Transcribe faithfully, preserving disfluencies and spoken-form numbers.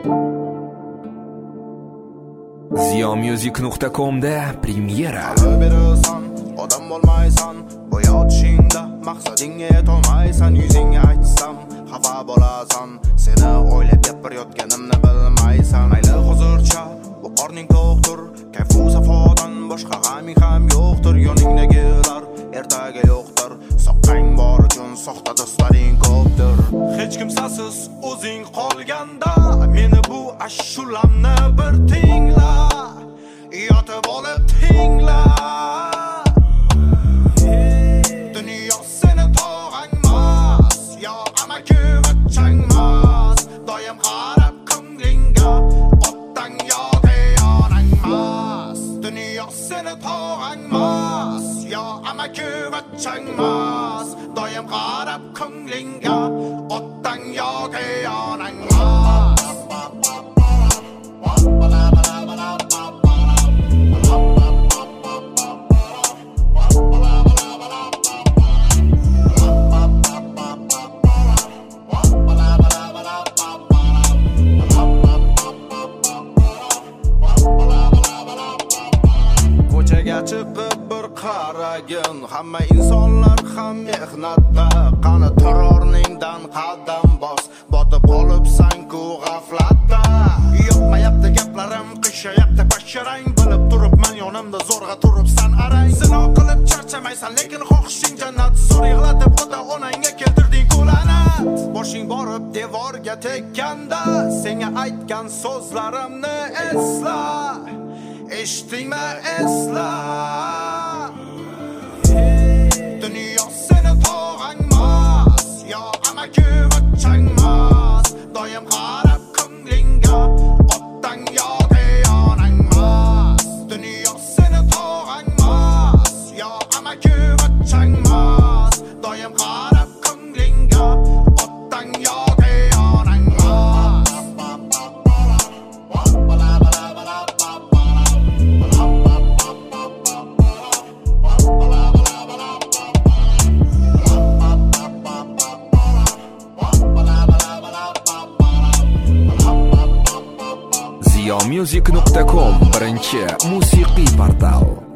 ziyomusic nuqta com da premyera. Berasan, odam bo'lmaysan, bo'yotishingda maqsadingga yetolmaysan, yuzingga aytsam xafa bo'lasan, seni o'ylab gapirayotganimni bilmaysan. Mayli hozircha bu qorning to'qdir, kayfu safodan boshqa g'aming ham yo'qdir, yoningdagilar ertaga yo'qdir, soqqang bor uchun soxta do'stlaring ko'pdir. Hech kimsasiz o'zing qolganda meni bu ashulamni bir tingla, yotib olib tingla. Dunyo seni tog'angmas, yo amakivachangmas, doim qarab ko'nglingga otdan yoki yonangmas. Dunyo seni tog'angmas, yo amakivachangmas, doim qarab ko'nglingga otdan yoki yonangmas. Ko'chaga chiqib bir qaragin, hamma insonlar ham mehnatda. Qani terrorningdan qadam bos, botib qolibsan-ku g'aflatda. Yo'qmayapti gaplarim, qishayapti basharang, bilib turibman yonimda zo'rg'a turibsan arang. Zino qilib charchamaysan, lekin xohishing jannat. Zo'r yig'latib ota-onangga keltirding kullanat. Boshing borib devorga tekkanda, senga aytgan so'zlarimni esla. Eshitdingmi, esla. Dunyo seni tog'angmas, yo amakivachangmas, doim qarab ko'nglingga otdan yoki yonangmas. Dunyo seni tog'angmas, yo amakivachangmas, doim qarab ko'nglingga otdan yoki yonangmas. ziyomusic nuqta com birinchi musiqiy portal.